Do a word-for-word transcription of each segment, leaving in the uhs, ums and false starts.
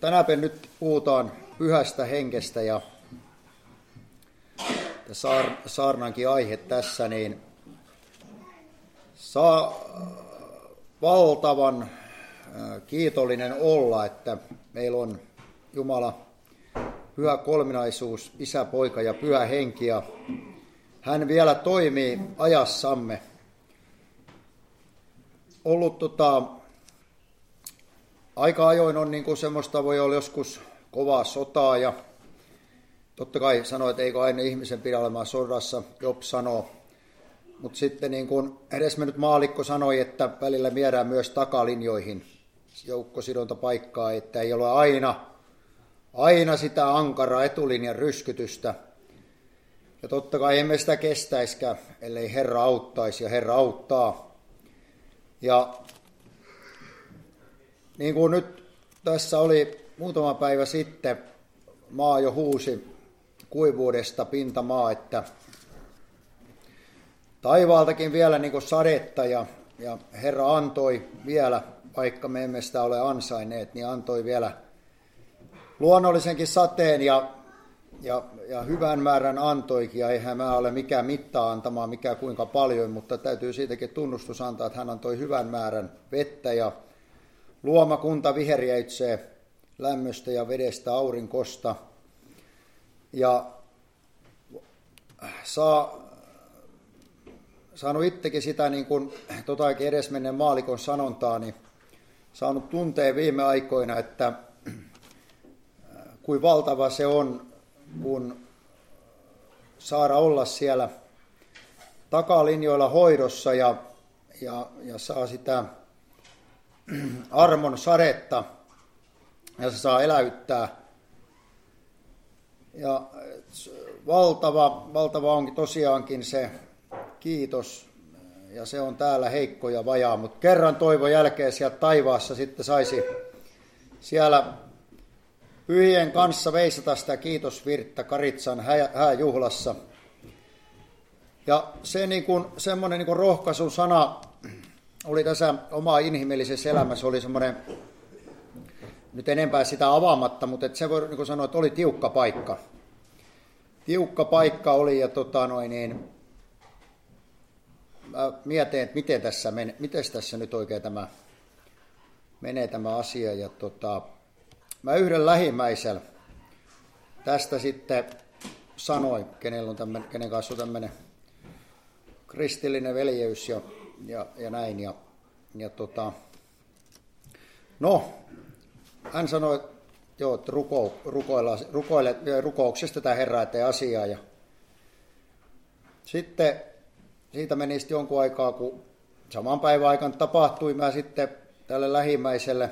tänäpä nyt puhutaan pyhästä henkestä ja saar, saarnankin aihe tässä, niin saa valtavan kiitollinen olla, että meillä on Jumala, pyhä kolminaisuus, Isä, Poika ja Pyhä Henki, ja hän vielä toimii ajassamme. Ollut tota, aika ajoin on niin kuin semmoista, voi olla joskus kovaa sotaa, ja totta kai sanoo, että eikö aina ihmisen pidä olemaan sodassa, Job sanoo. Mutta sitten niin kuin edesmennyt maallikko sanoi, että välillä viedään myös takalinjoihin joukkosidontapaikkaa, että ei ole aina, aina sitä ankaraa etulinjan ryskytystä. Ja totta kai emme sitä kestäisikään, ellei Herra auttaisi, ja Herra auttaa. Ja niin kuin nyt tässä oli muutama päivä sitten, maa jo huusi kuivuudesta pintamaa, että taivaaltakin vielä niin kuin sadetta, ja, ja Herra antoi vielä, vaikka me emme sitä ole ansainneet, niin antoi vielä luonnollisenkin sateen, ja, ja, ja hyvän määrän antoikin, ja eihän mä ole mikään mittaa antamaan, mikä kuinka paljon, mutta täytyy siitäkin tunnustus antaa, että hän antoi hyvän määrän vettä, ja luomakunta viheriäitsee lämmöstä ja vedestä, aurinkosta, ja saa saanut itsekin sitä, niin kuin totakin edesmenneen maalikon sanontaa, niin saanut tuntea viime aikoina, että kuin valtava se on, kun saada olla siellä takalinjoilla hoidossa ja, ja, ja saa sitä armon sadetta ja se saa eläyttää. Ja valtava, valtava onkin tosiaankin se kiitos, ja se on täällä heikko ja vajaa, mutta kerran toivon jälkeen sieltä taivaassa sitten saisi siellä pyhien kanssa veisata sitä kiitosvirttä Karitsan hääjuhlassa. Ja se niin kuin, semmoinen niin kuin rohkaisun sana oli tässä oma inhimillisessä elämässä, oli semmoinen, nyt enempää sitä avaamatta, mutta et se voi niin kuin sanoa, että oli tiukka paikka. Tiukka paikka oli, ja tota noin niin, mä mietin, että miten tässä, mene, miten tässä nyt oikein tämä menee tämä asia. Ja tota, mä yhden lähimmäisellä tästä sitten sanoin, kenellä on tämmönen, kenen kanssa on tämmöinen kristillinen veljeys ja, ja, ja näin. Ja, ja tota, no, hän sanoi, että joo, että ruko, rukoilla, rukoile, rukouksesta tämä Herra eteen asiaa. Ja sitten siitä meni sitten jonkun aikaa, kun saman päivän aikana tapahtui, mä sitten tälle lähimmäiselle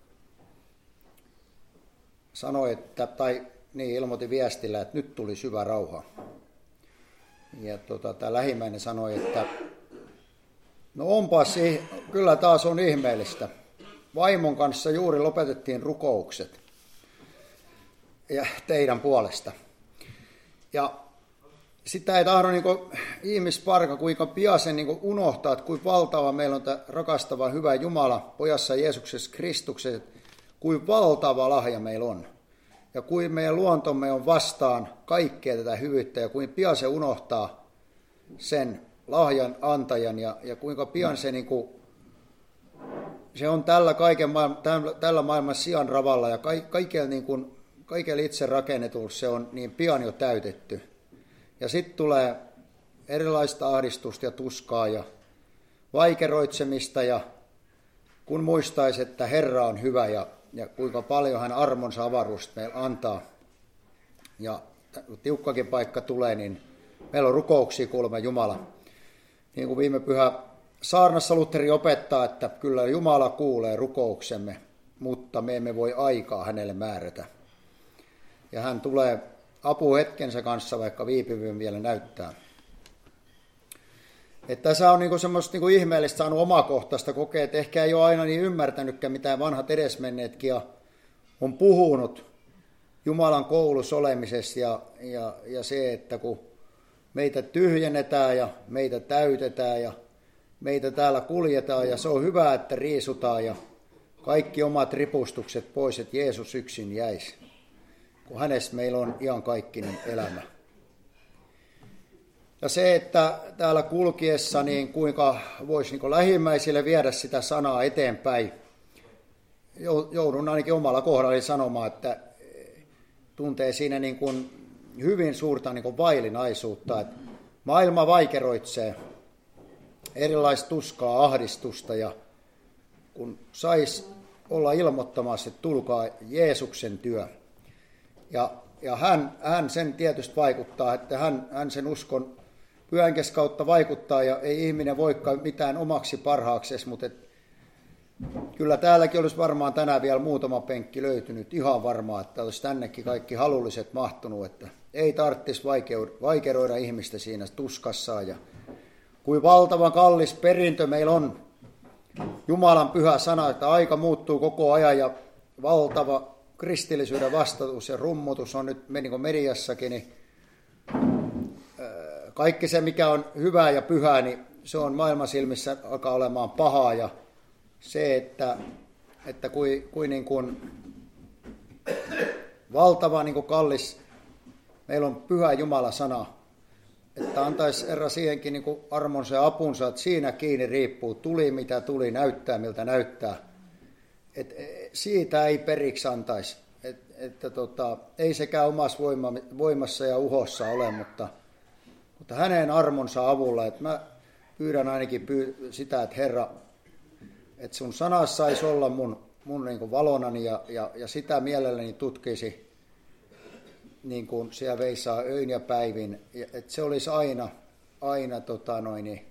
sanoin, että, tai niin ilmoitin viestillä, että nyt tuli syvä rauha. Ja tota, tämä lähimmäinen sanoi, että no onpas, kyllä taas on ihmeellistä. Vaimon kanssa juuri lopetettiin rukoukset ja teidän puolesta. Ja sitä ei tahdo niin ihmisparka, kuinka pian sen niin unohtaa, että kuinka valtava meillä on tämä rakastava hyvä Jumala, pojassa Jeesuksessa Kristuksessa, kuinka valtava lahja meillä on. Ja kuinka meidän luontomme on vastaan kaikkea tätä hyvyyttä, ja kuinka pian se unohtaa sen lahjan antajan, ja, ja kuinka pian se, niin kuin, se on tällä, kaiken maailman, tällä maailman sian ravalla, ja ka, kaikella, niin kuin, kaikella itse rakennetulla se on niin pian jo täytetty. Ja sitten tulee erilaista ahdistusta ja tuskaa ja vaikeroitsemista, ja kun muistaisi, että Herra on hyvä ja, ja kuinka paljon hän armonsa avaruusta meillä antaa, ja tiukkakin paikka tulee, niin meillä on rukouksia kuulemma Jumala. Niin kuin viime pyhä saarnassa Lutheri opettaa, että kyllä Jumala kuulee rukouksemme, mutta me emme voi aikaa hänelle määrätä. Ja hän tulee apuhetkensä kanssa, vaikka viipyvyyden vielä näyttää. Että tässä on niinku semmoista niinku ihmeellistä saanut omakohtaista kokea, että ehkä ei ole aina niin ymmärtänytkään, mitä vanhat edesmenneetkin on puhunut Jumalan koulussa olemisesta ja, ja, ja se, että kun meitä tyhjennetään ja meitä täytetään ja meitä täällä kuljetaan ja se on hyvä, että riisutaan ja kaikki omat ripustukset pois, että Jeesus yksin jäisi, kun hänessä meillä on iankaikkinen elämä. Ja se, että täällä kulkiessa, niin kuinka voisi niin lähimmäisille viedä sitä sanaa eteenpäin, joudun ainakin omalla kohdallani sanomaan, että tuntee siinä niin kuin hyvin suurta niin kuin vaillinaisuutta, että maailma vaikeroitsee, erilaista tuskaa, ahdistusta, ja kun saisi olla ilmoittamassa, että tulkaa Jeesuksen työ. Ja, ja hän, hän sen tietysti vaikuttaa, että hän, hän sen uskon pyhänkes kautta vaikuttaa, ja ei ihminen voikaan mitään omaksi parhaaksesi, mutta et, kyllä täälläkin olisi varmaan tänään vielä muutama penkki löytynyt, ihan varmaa, että olisi tännekin kaikki halulliset mahtunut, että ei tarvitsisi vaikeroida ihmistä siinä tuskassaan. Ja kuin valtavan kallis perintö meillä on, Jumalan pyhä sana, että aika muuttuu koko ajan, ja valtava kristillisyyden vastatus ja rummutus on nyt niin kuin mediassakin, niin kaikki se, mikä on hyvää ja pyhää, niin se on maailman silmissä alkaa olemaan pahaa, ja se, että, että kuin, kuin, niin kuin valtava niin kuin kallis, meillä on pyhä Jumalan sana, että antaisi Herra siihenkin niin kuin armonsa ja apunsa, että siinä kiinni riippuu, tuli mitä tuli, näyttää miltä näyttää. Et siitä ei periksi antaisi, et, että tota, ei sekään omassa voima, voimassa ja uhossa ole, mutta, mutta hänen armonsa avulla, että mä pyydän ainakin pyy- sitä, että Herra, että sun sanassa saisi olla mun, mun niin kuin valonani, ja, ja, ja sitä mielelläni tutkisi, niin kuin siellä veisaa öin ja päivin, että se olisi aina, aina tota noin, niin.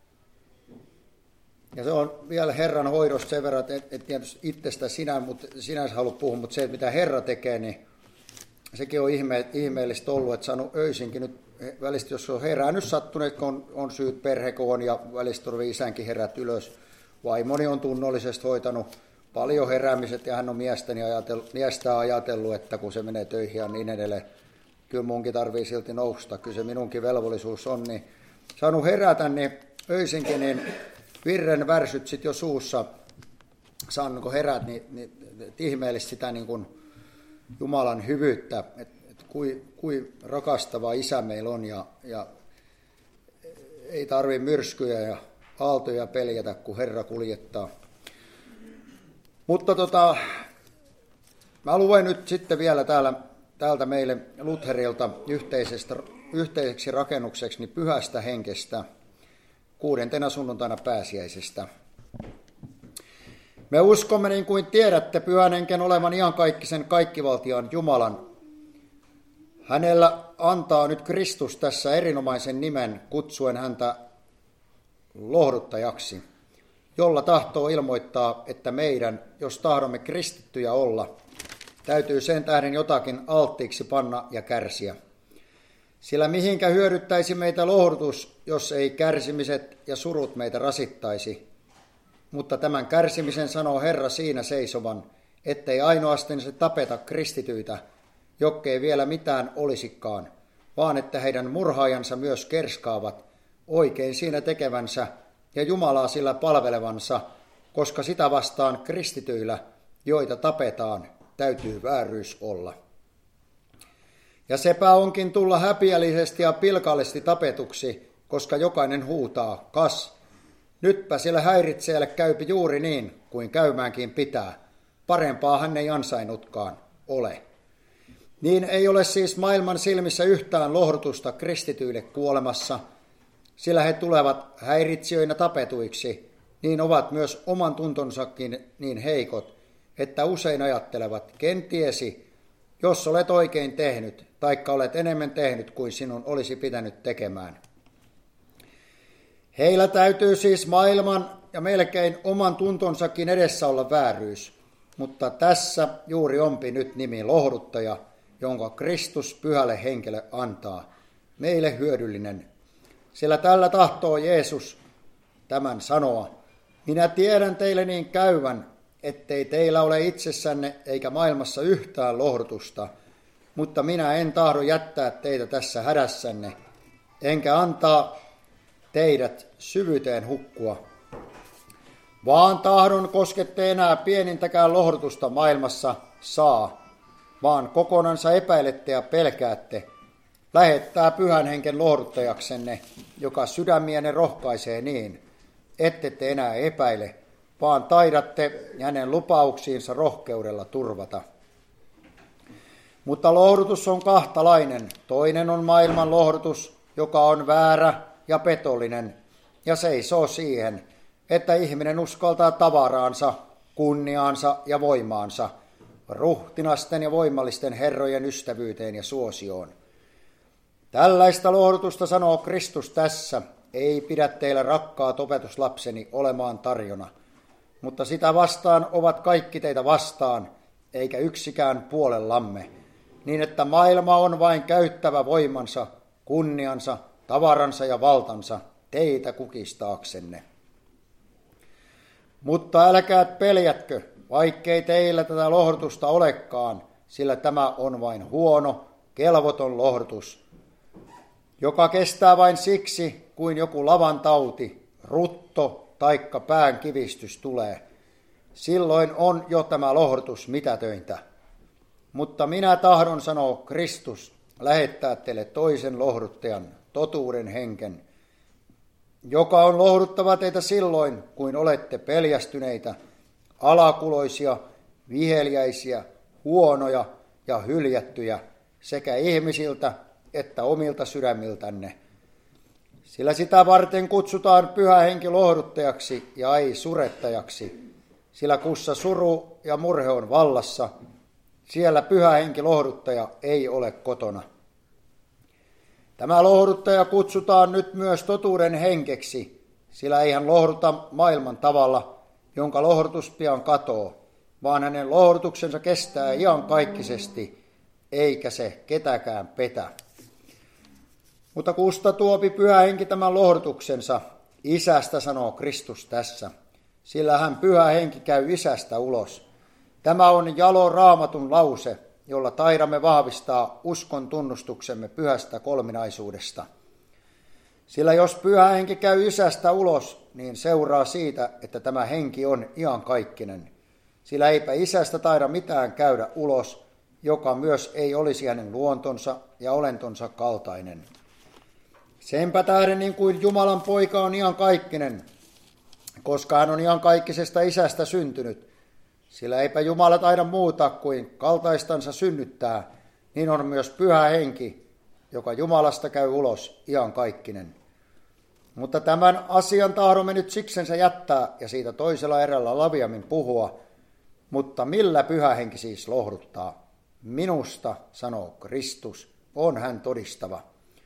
Ja se on vielä Herran hoidosta sen verran, että et tietysti itsestä sinä, mutta sinänsä haluat puhua, mutta se, että mitä Herra tekee, niin sekin on ihme, ihmeellistä ollut, että saanut öisinkin nyt välistä, jos on herännyt sattuneet, kun on, on syyt perhekoon, ja välistä on isänkin herät ylös. Vaimoni on tunnollisesti hoitanut paljon heräämiset, ja hän on miestäni ajatellut, miestä ajatellut, että kun se menee töihin ja niin edelleen, kyllä munkin tarvii silti nousta, kyllä se minunkin velvollisuus on, niin saanut herätä, niin öisinkin, niin virren värsyt sitten jo suussa, saanut kun herät, niin, niin ihmeellistä sitä niin kuin Jumalan hyvyyttä, että et kui, kui rakastava isä meillä on, ja, ja ei tarvitse myrskyjä ja aaltoja peljätä, kun Herra kuljettaa. Mutta tota, mä luen nyt sitten vielä täällä, täältä meille Lutherilta yhteisestä, yhteiseksi rakennukseksi niin pyhästä henkestä, kuudentena sunnuntaina pääsiäisestä. Me uskomme, niin kuin tiedätte, pyhän henken olevan iankaikkisen kaikkivaltiaan Jumalan. Hänellä antaa nyt Kristus tässä erinomaisen nimen, kutsuen häntä lohduttajaksi, jolla tahtoo ilmoittaa, että meidän, jos tahdomme kristittyjä olla, täytyy sen tähden jotakin alttiiksi panna ja kärsiä. Sillä mihinkä hyödyttäisi meitä lohdutus, jos ei kärsimiset ja surut meitä rasittaisi. Mutta tämän kärsimisen sanoo Herra siinä seisovan, ettei ainoastaan se tapeta kristityitä, jokkei vielä mitään olisikaan, vaan että heidän murhaajansa myös kerskaavat, oikein siinä tekevänsä ja Jumalaa sillä palvelevansa, koska sitä vastaan kristityillä, joita tapetaan, täytyy vääryys olla. Ja sepä onkin tulla häpiällisesti ja pilkallisesti tapetuksi, koska jokainen huutaa, kas, nytpä sillä häiritseelle käypi juuri niin, kuin käymäänkin pitää. Parempaa hän ei ansainnutkaan ole. Niin ei ole siis maailman silmissä yhtään lohdutusta kristityille kuolemassa, sillä he tulevat häiritsijöinä tapetuiksi, niin ovat myös oman tuntonsakin niin heikot, että usein ajattelevat, ken tiesi, jos olet oikein tehnyt, taikka olet enemmän tehnyt kuin sinun olisi pitänyt tekemään. Heillä täytyy siis maailman ja melkein oman tuntonsakin edessä olla vääryys, mutta tässä juuri onpi nyt nimi lohduttaja, jonka Kristus pyhälle henkelle antaa, meille hyödyllinen. Sillä tällä tahtoo Jeesus tämän sanoa. Minä tiedän teille niin käyvän, ettei teillä ole itsessänne eikä maailmassa yhtään lohdutusta, mutta minä en tahdo jättää teitä tässä hädässänne, enkä antaa teidät syvyyteen hukkua. vaan tahdon koskette enää pienintäkään lohdutusta maailmassa saa, vaan kokonansa epäilette ja pelkäätte, lähettää Pyhän Hengen lohduttajaksenne, joka sydämienne rohkaisee niin, ettette enää epäile, vaan taidatte hänen lupauksiinsa rohkeudella turvata. Mutta lohdutus on kahtalainen. Toinen on maailman lohdutus, joka on väärä ja petollinen, ja seisoo siihen, että ihminen uskaltaa tavaraansa, kunniaansa ja voimaansa, ruhtinasten ja voimallisten herrojen ystävyyteen ja suosioon. Tällaista lohdutusta sanoo Kristus tässä, ei pidä teillä rakkaat opetuslapseni olemaan tarjona, mutta sitä vastaan ovat kaikki teitä vastaan, eikä yksikään puolellamme, niin että maailma on vain käyttävä voimansa, kunniansa, tavaransa ja valtansa teitä kukistaaksenne. Mutta älkää peljätkö, vaikkei teillä tätä lohdutusta olekaan, sillä tämä on vain huono, kelvoton lohdutus, joka kestää vain siksi, kuin joku lavan tauti, rutto taikka pään kivistys tulee. Silloin on jo tämä lohdutus mitätöintä. Mutta minä tahdon, sanoo Kristus, lähettää teille toisen lohduttajan, totuuden henken, joka on lohduttava teitä silloin, kuin olette peljästyneitä, alakuloisia, viheliäisiä, huonoja ja hyljättyjä sekä ihmisiltä että omilta sydämiltänne. Sillä sitä varten kutsutaan Pyhä Henki lohduttajaksi ja ei surettajaksi, sillä kussa suru ja murhe on vallassa, siellä Pyhä Henki lohduttaja ei ole kotona. Tämä lohduttaja kutsutaan nyt myös totuuden henkeksi, sillä ei hän lohduta maailman tavalla, jonka lohdutus pian katoo, vaan hänen lohdutuksensa kestää iankaikkisesti, eikä se ketäkään petä. Mutta kusta tuopi Pyhä Henki tämän lohdutuksensa? Isästä, sanoo Kristus tässä, sillä hän Pyhä Henki käy isästä ulos. Tämä on jalo Raamatun lause, jolla taidamme vahvistaa uskon tunnustuksemme pyhästä kolminaisuudesta. Sillä jos Pyhä Henki käy isästä ulos, niin seuraa siitä, että tämä henki on iankaikkinen. Sillä eipä isästä taida mitään käydä ulos, joka myös ei olisi hänen luontonsa ja olentonsa kaltainen. Senpä tähden niin kuin Jumalan poika on iankaikkinen, koska hän on iankaikkisesta isästä syntynyt, sillä eipä Jumala taida muuta kuin kaltaistansa synnyttää, niin on myös Pyhä Henki, joka Jumalasta käy ulos iankaikkinen. Mutta tämän asian tahdomme nyt siksensä jättää ja siitä toisella erällä laviammin puhua, mutta millä Pyhä Henki siis lohduttaa? Minusta, sanoo Kristus, on hän todistava.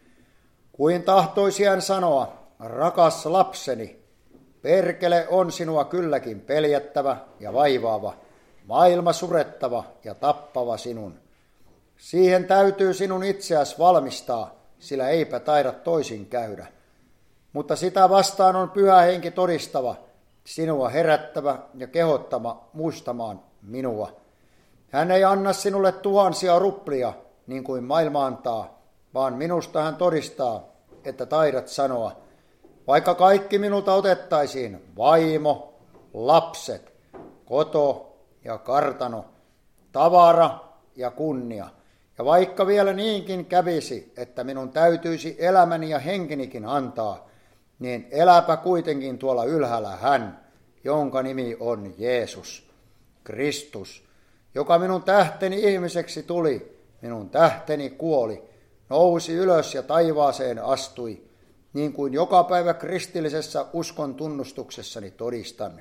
Kuin tahtoisi hän sanoa, rakas lapseni, perkele on sinua kylläkin peljättävä ja vaivaava, maailma surettava ja tappava sinun. Siihen täytyy sinun itseäsi valmistaa, sillä eipä taida toisin käydä. Mutta sitä vastaan on Pyhä Henki todistava, sinua herättävä ja kehottama muistamaan minua. Hän ei anna sinulle tuhansia ruplia, niin kuin maailma antaa, vaan minusta hän todistaa, että taidat sanoa, vaikka kaikki minulta otettaisiin, vaimo, lapset, koto ja kartano, tavara ja kunnia, ja vaikka vielä niinkin kävisi, että minun täytyisi elämäni ja henkinikin antaa, niin eläpä kuitenkin tuolla ylhäällä hän, jonka nimi on Jeesus, Kristus, joka minun tähteni ihmiseksi tuli, minun tähteni kuoli, nousi ylös ja taivaaseen astui, niin kuin joka päivä kristillisessä uskon tunnustuksessani todistan.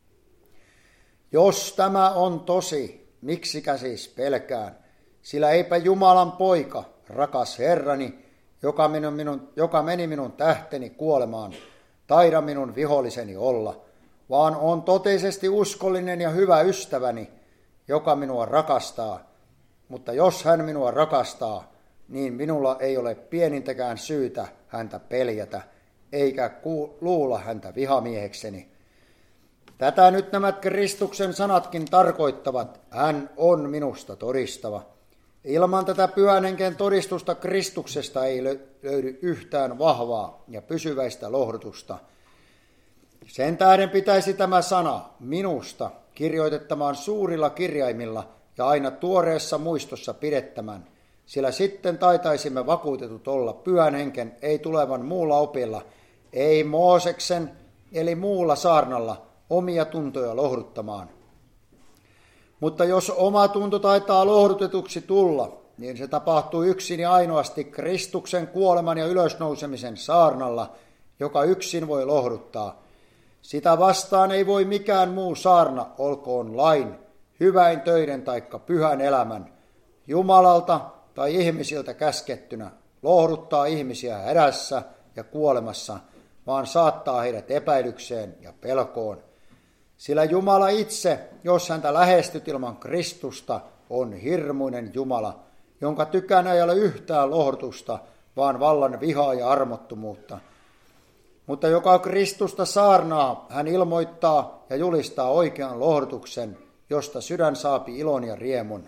Jos tämä on tosi, miksikä siis pelkään, sillä eipä Jumalan poika, rakas Herrani, joka, minun, minun, joka meni minun tähteni kuolemaan, taida minun viholliseni olla, vaan on totisesti uskollinen ja hyvä ystäväni, joka minua rakastaa. Mutta jos hän minua rakastaa, niin minulla ei ole pienintäkään syytä häntä peljätä, eikä luulla häntä vihamiehekseni. Tätä nyt nämä Kristuksen sanatkin tarkoittavat, hän on minusta todistava. Ilman tätä Pyhän Hengen todistusta Kristuksesta ei löydy yhtään vahvaa ja pysyväistä lohdutusta. Sen tähden pitäisi tämä sana minusta kirjoitettamaan suurilla kirjaimilla ja aina tuoreessa muistossa pidettämän, sillä sitten taitaisimme vakuutetut olla Pyhän Henken ei tulevan muulla opilla, ei Mooseksen eli muulla saarnalla omia tuntoja lohduttamaan. Mutta jos oma tunto taitaa lohdutetuksi tulla, niin se tapahtuu yksin ja ainoasti Kristuksen kuoleman ja ylösnousemisen saarnalla, joka yksin voi lohduttaa. Sitä vastaan ei voi mikään muu saarna, olkoon lain, hyväin töiden taikka pyhän elämän, Jumalalta tai ihmisiltä käskettynä, lohduttaa ihmisiä hädässä ja kuolemassa, vaan saattaa heidät epäilykseen ja pelkoon. Sillä Jumala itse, jos häntä lähestyt ilman Kristusta, on hirmuinen Jumala, jonka tykänä ei ole yhtään lohdutusta, vaan vallan vihaa ja armottomuutta. Mutta joka Kristusta saarnaa, hän ilmoittaa ja julistaa oikean lohdutuksen, josta sydän saapi ilon ja riemun.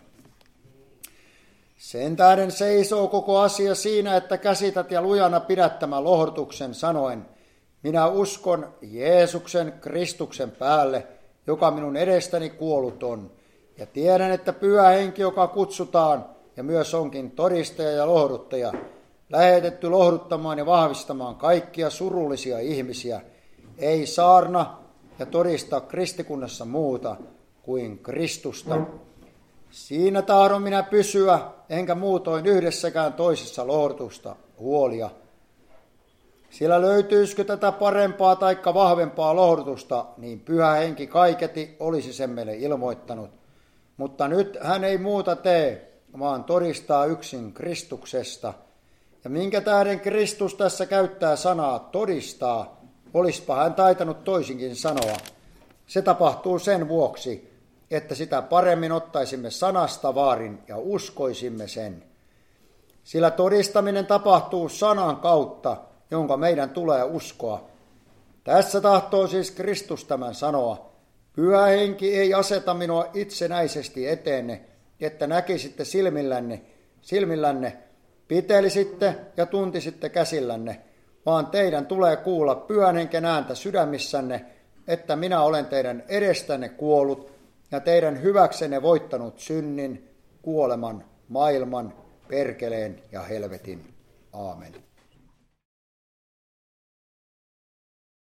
Sen tähden seisoo koko asia siinä, että käsität ja lujana pidät tämän lohdutuksen sanoen, minä uskon Jeesuksen Kristuksen päälle, joka minun edestäni kuollut on, ja tiedän, että Pyhä Henki, joka kutsutaan, ja myös onkin todistaja ja lohduttaja, lähetetty lohduttamaan ja vahvistamaan kaikkia surullisia ihmisiä, ei saarna ja todista kristikunnassa muuta kuin Kristusta. Siinä tahdon minä pysyä, enkä muutoin yhdessäkään toisessa lohdutusta huolia. Sillä löytyisikö tätä parempaa taikka vahvempaa lohdutusta, niin Pyhä Henki kaiketi olisi sen meille ilmoittanut. Mutta nyt hän ei muuta tee, vaan todistaa yksin Kristuksesta. Ja minkä tähden Kristus tässä käyttää sanaa todistaa, olispa hän taitanut toisinkin sanoa. Se tapahtuu sen vuoksi, että sitä paremmin ottaisimme sanasta vaarin ja uskoisimme sen. Sillä todistaminen tapahtuu sanan kautta, jonka meidän tulee uskoa. Tässä tahtoo siis Kristus tämän sanoa. Pyhä Henki ei aseta minua itsenäisesti eteenne, että näkisitte silmillänne, silmillänne, pitelisitte ja tuntisitte käsillänne, vaan teidän tulee kuulla Pyhän Henken ääntä sydämissänne, että minä olen teidän edestänne kuollut ja teidän hyväksenne voittanut synnin, kuoleman, maailman, perkeleen ja helvetin. Aamen.